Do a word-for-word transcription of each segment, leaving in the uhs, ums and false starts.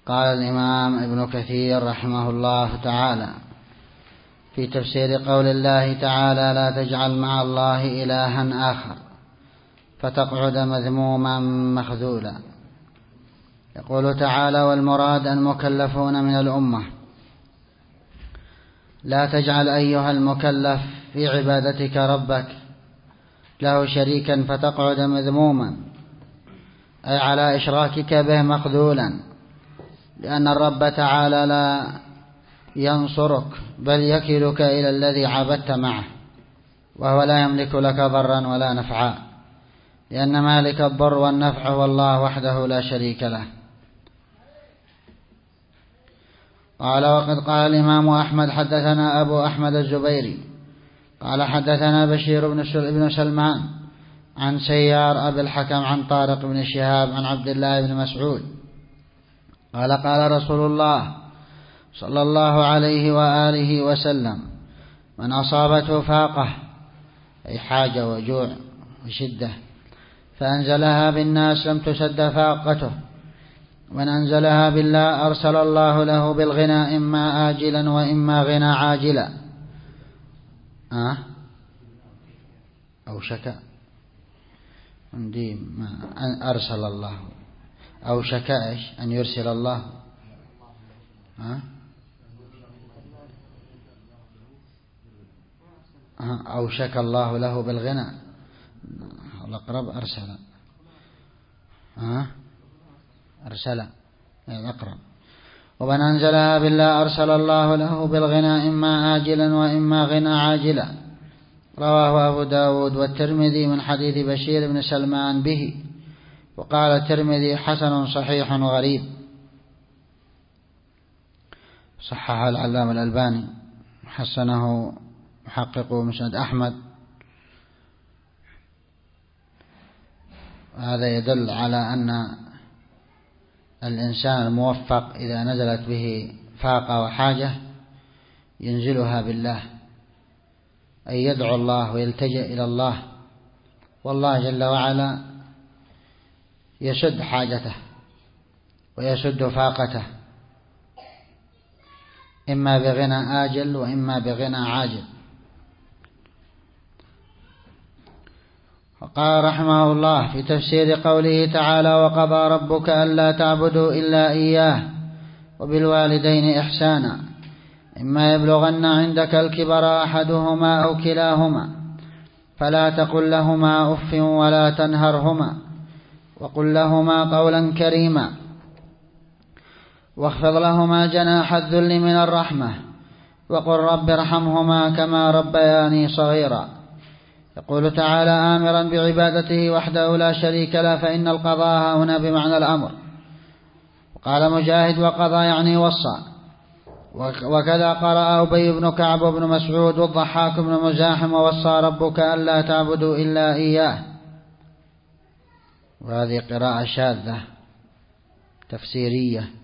قال الإمام ابن كثير رحمه الله تعالى في تفسير قول الله تعالى: لا تجعل مع الله إلها آخر فتقعد مذموما مخذولا. يقول تعالى: والمراد المكلفون من الأمة. لا تجعل أيها المكلف في عبادتك ربك له شريكا فتقعد مذموما، أي على إشراكك به مخذولا، لأن الرب تعالى لا ينصرك بل يكلك إلى الذي عبدت معه، وهو لا يملك لك ضرا ولا نفعا، لأن مالك الضر والنفع هو الله وحده لا شريك له. قال: وقد قال الإمام أحمد حدثنا أبو أحمد الزبيري قال حدثنا بشير بن سلمان عن سيار أبي الحكم عن طارق بن شهاب عن عبد الله بن مسعود قال: قال رسول الله صلى الله عليه وآله وسلم: من أصابته فاقة، أي حاجة وجوع وشدة، فأنزلها بالناس لم تسد فاقته، ومن أنزلها بالله أرسل الله له بالغنى إما آجلا وإما غنى عاجلا. أه؟ أو شكا عندي ما أرسل الله أو شكا إيش أن يرسل الله. أه؟ أو شكى الله له بالغنى، الأقرب أرسل. أه؟ أرسل الأقرب. ومن أنزلها بالله أرسل الله له بالغنى إما آجلا وإما غنى عاجلا. رواه أبو داود والترمذي من حديث بشير بن سلمان به، وقال الترمذي: حسن صحيح غريب. صححه العلامة الألباني، حسنه محقق مسند أحمد. هذا يدل على أن الإنسان الموفق إذا نزلت به فاقة وحاجة ينزلها بالله، أي يدعو الله ويلتجئ إلى الله، والله جل وعلا يسد حاجته ويسد فاقته، إما بغنى آجل وإما بغنى عاجل. وقال رحمه الله في تفسير قوله تعالى: وقضى ربك ألا تعبدوا إلا إياه وبالوالدين إحسانا، إما يبلغن عندك الكبر أحدهما أو كلاهما فلا تقل لهما أف ولا تنهرهما وقل لهما قولا كريما واخفض لهما جناح الذل من الرحمة وقل رب ارحمهما كما ربياني صغيرا. يقول تعالى آمرا بعبادته وحده لا شريك له، فإن القضاء هنا بمعنى الأمر. وقال مجاهد: وقضى يعني وصى. وكذا قرأ أبي بن كعب بن مسعود والضحاك بن مزاحم: ووصى ربك ألا تعبدوا إلا إياه. وهذه قراءة شاذة تفسيرية.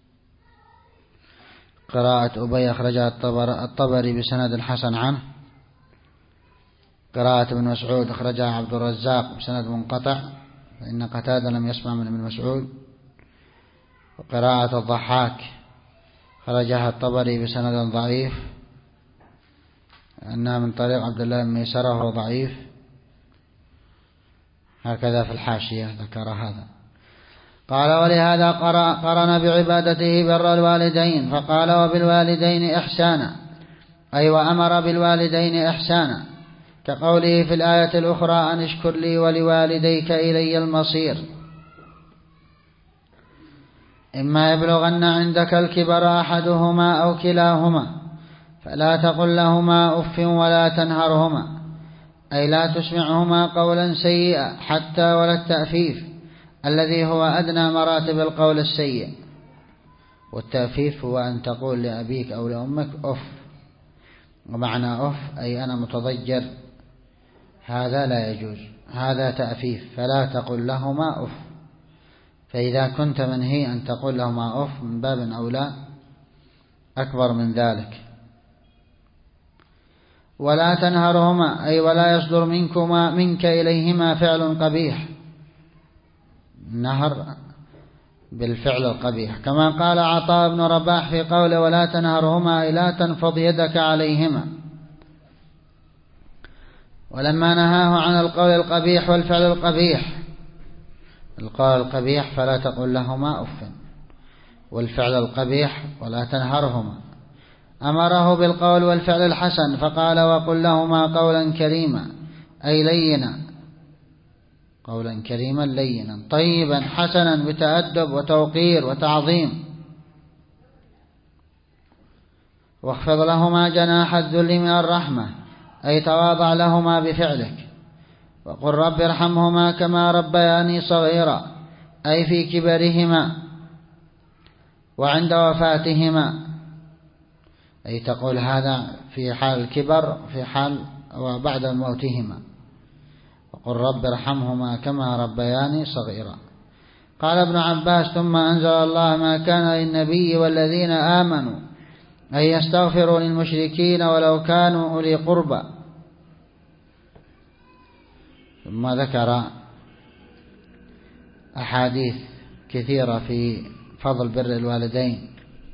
قراءة أبي أخرجها الطبري بسند حسن عنه. قراءة ابن مسعود أخرجها عبد الرزاق بسند منقطع، فإن قتادة لم يسمع من ابن مسعود. وقراءة الضحاك خرجها الطبري بسند ضعيف، أنها من طريق عبد الله بن ميسرة وهو ضعيف، هكذا في الحاشية ذكر هذا. قال: ولهذا قرن بعبادته بر الوالدين، فقال: وبالوالدين إحسانا، أي وأمر بالوالدين إحسانا، كقوله في الآية الأخرى: أن اشكر لي ولوالديك إلي المصير. إما يبلغن عندك الكبر أحدهما أو كلاهما فلا تقل لهما أف ولا تنهرهما، أي لا تسمعهما قولا سيئا حتى ولا التأفيف الذي هو أدنى مراتب القول السيء. والتأفيف هو أن تقول لأبيك أو لأمك أف، ومعنى أف أي أنا متضجر، هذا لا يجوز، هذا تأفيف، فلا تقل لهما أف. فإذا كنت منهي أن تقول لهما أف من باب أولى أكبر من ذلك. ولا تنهرهما، أي ولا يصدر منكما منك إليهما فعل قبيح. نهر بالفعل القبيح، كما قال عطاء بن رباح في قوله ولا تنهرهما أي لا تنفض يدك عليهما. ولما نهاه عن القول القبيح والفعل القبيح، القول القبيح فلا تقل لهما أف، والفعل القبيح ولا تنهرهما، أمره بالقول والفعل الحسن فقال وقل لهما قولا كريما أي لينا، قولا كريما لينا طيبا حسنا بتأدب وتوقير وتعظيم. واخفض لهما جناح الذل من الرحمة أي تواضع لهما بفعلك. وقل رب ارحمهما كما ربياني صغيرا أي في كبرهما وعند وفاتهما، أي تقول هذا في حال الكبر في حال وبعد موتهما. وقل رب ارحمهما كما ربياني صغيرا. قال ابن عباس ثم أنزل الله ما كان للنبي والذين آمنوا أن يستغفروا للمشركين ولو كانوا أولي قربى. ثم ذكر أحاديث كثيرة في فضل بر الوالدين،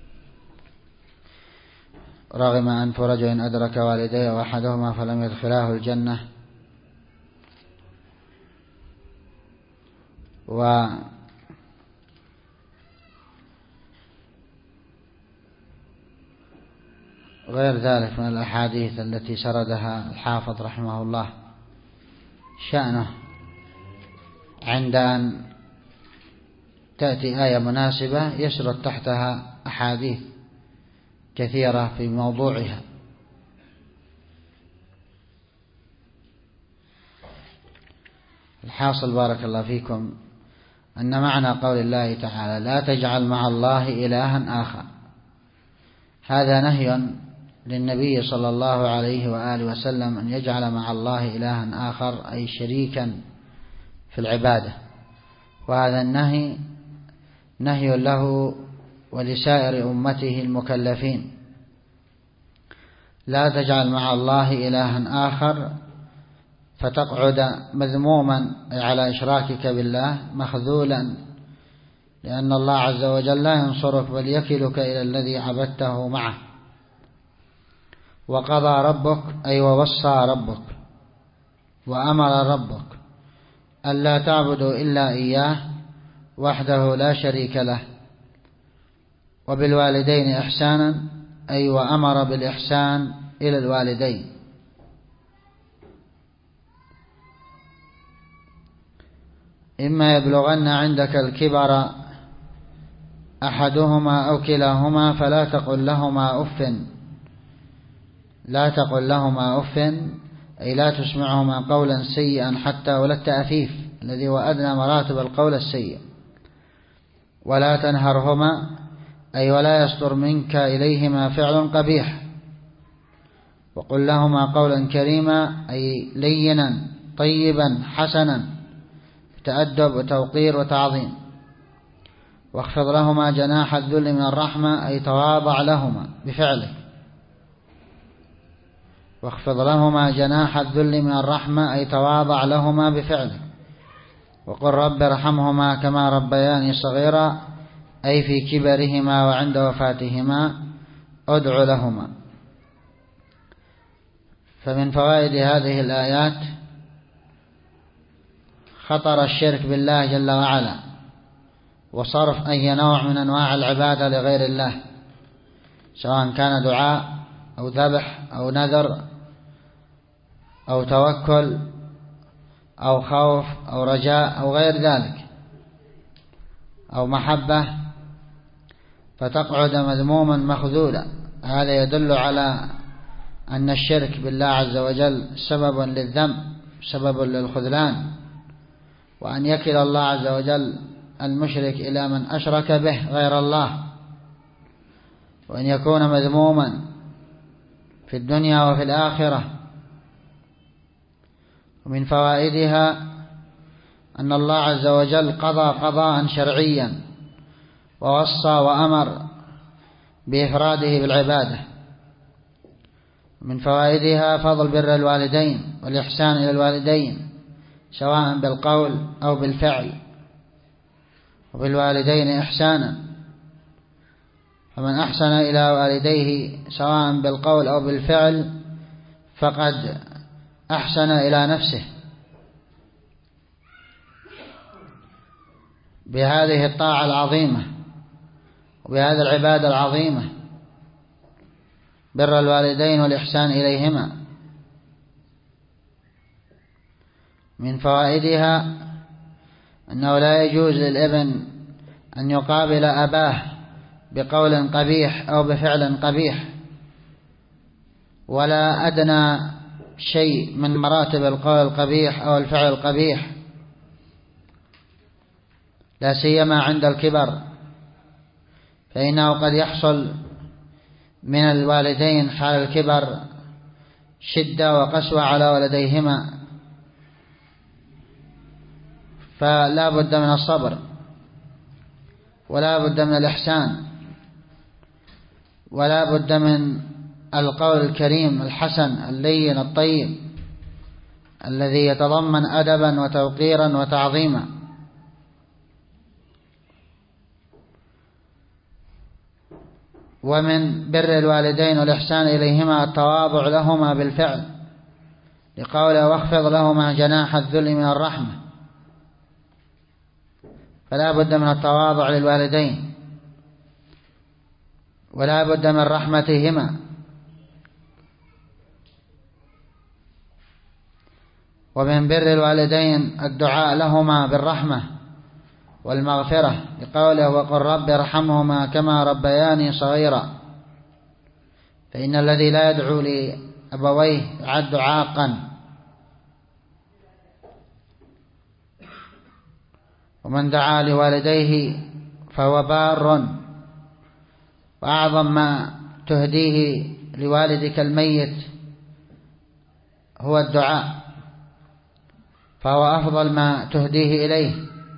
رغم أنف رجل أدرك والديه وأحدهما فلم يدخلاه الجنة، وغير ذلك من الأحاديث التي سردها الحافظ رحمه الله شأنه عند أن تأتي آية مناسبة يسرد تحتها أحاديث كثيرة في موضوعها. الحاصل بارك الله فيكم أن معنى قول الله تعالى لا تجعل مع الله إلها آخر، هذا نهي للنبي صلى الله عليه وآله وسلم أن يجعل مع الله إلها آخر أي شريكا في العبادة، وهذا النهي نهي له ولسائر أمته المكلفين. لا تجعل مع الله إلها آخر فتقعد مذموما على إشراكك بالله مخذولا، لأن الله عز وجل لا ينصرك بل يكلك إلى الذي عبدته معه. وقضى ربك أي ووصى ربك وأمر ربك ألا تعبدوا إلا إياه وحده لا شريك له، وبالوالدين إحسانا أي وأمر بالإحسان إلى الوالدين. إما يبلغن عندك الكبر أحدهما أو كلاهما فلا تقل لهما أف، لا تقل لهما أف أي لا تسمعهما قولا سيئا حتى ولا التأفيف الذي هو أدنى مراتب القول السيء. ولا تنهرهما أي ولا يصدر منك إليهما فعل قبيح. وقل لهما قولا كريما أي لينا طيبا حسنا تأدب وتوقير وتعظيم. واخفض لهما جناح الذل من الرحمة أي تواضع لهما بفعلك. واخفض لهما جناح الذل من الرحمة أي تواضع لهما بفعلك. وقل رب ارحمهما كما ربياني صغيرا أي في كبرهما وعند وفاتهما أدع لهما. فمن فوائد هذه الآيات خطر الشرك بالله جل وعلا وصرف أي نوع من أنواع العبادة لغير الله، سواء كان دعاء أو ذبح أو نذر أو توكل أو خوف أو رجاء أو غير ذلك أو محبة، فتقعد مذموما مخذولا. هذا يدل على أن الشرك بالله عز وجل سبب للذنب سبب للخذلان، وأن يكل الله عز وجل المشرك إلى من أشرك به غير الله، وأن يكون مذموما في الدنيا وفي الآخرة. ومن فوائدها أن الله عز وجل قضى قضاء شرعيا ووصى وأمر بإفراده بالعبادة. من فوائدها فضل بر الوالدين والإحسان إلى الوالدين سواء بالقول أو بالفعل. وبالوالدين إحسانا، فمن أحسن إلى والديه سواء بالقول أو بالفعل فقد أحسن إلى نفسه بهذه الطاعة العظيمة وبهذه العبادة العظيمة، بر الوالدين والإحسان إليهما. من فوائدها أنه لا يجوز للابن أن يقابل أباه بقول قبيح أو بفعل قبيح، ولا أدنى شيء من مراتب القول القبيح أو الفعل القبيح، لا سيما عند الكبر، فإنه قد يحصل من الوالدين حال الكبر شدة وقسوة على ولديهما، فلا بد من الصبر ولا بد من الإحسان ولا بد من القول الكريم الحسن اللين الطيب الذي يتضمن أدبا وتوقيرا وتعظيما. ومن بر الوالدين والإحسان إليهما التواضع لهما بالفعل، لقوله واخفض لهما جناح الذل من الرحمة، فلا بد من التواضع للوالدين ولا بد من رحمتهما. ومن بر الوالدين الدعاء لهما بالرحمة والمغفرة، لقوله وقل رب ارحمهما كما ربياني صغيرا، فإن الذي لا يدعو لأبويه يعد عاقا. ومن دعا لوالديه فهو بار، وأعظم ما تهديه لوالدك الميت هو الدعاء، فهو أفضل ما تهديه إليه،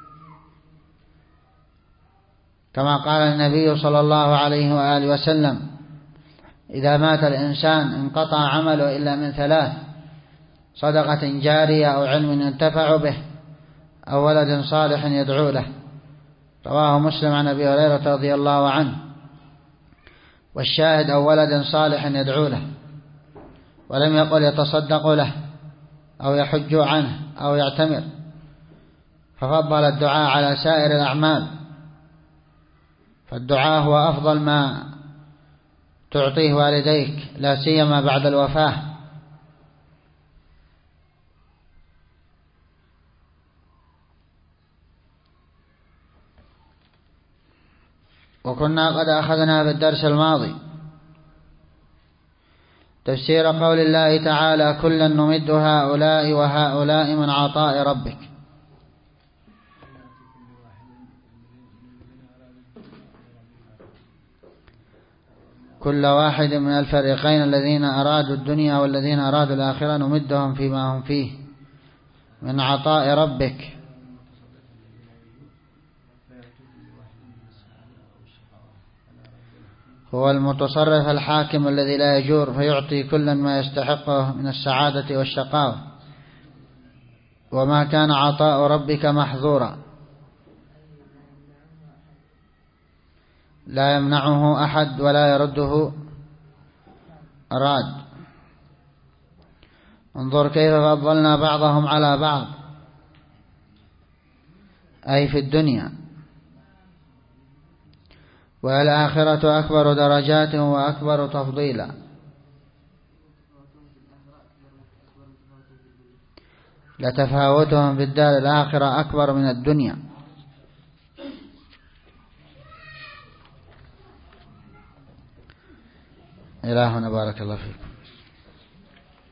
كما قال النبي صلى الله عليه وآله وسلم إذا مات الإنسان انقطع عمله إلا من ثلاث: صدقة جارية أو علم ينتفع به أو ولد صالح يدعو له. رواه مسلم عن أبي هريرة رضي الله عنه. والشاهد أو ولد صالح يدعو له، ولم يقل يتصدق له أو يحج عنه أو يعتمر، ففضل الدعاء على سائر الأعمال، فالدعاء هو أفضل ما تعطيه والديك، لا سيما بعد الوفاة. وكنا قد أخذنا في الدرس الماضي تفسير قول الله تعالى كلا نمد هؤلاء وهؤلاء من عطاء ربك. كل واحد من الفريقين الذين أرادوا الدنيا والذين أرادوا الآخرة نمدهم فيما هم فيه من عطاء ربك. هو المتصرف الحاكم الذي لا يجور، فيعطي كلا ما يستحقه من السعادة والشقاوة، وما كان عطاء ربك محظورا، لا يمنعه أحد ولا يرده راد. انظر كيف فضلنا بعضهم على بعض، أي في الدنيا، والآخرة أكبر درجات وأكبر تفضيلا. لتفاوتهم في الدار الآخرة أكبر من الدنيا. إلهنا بارك الله فيكم.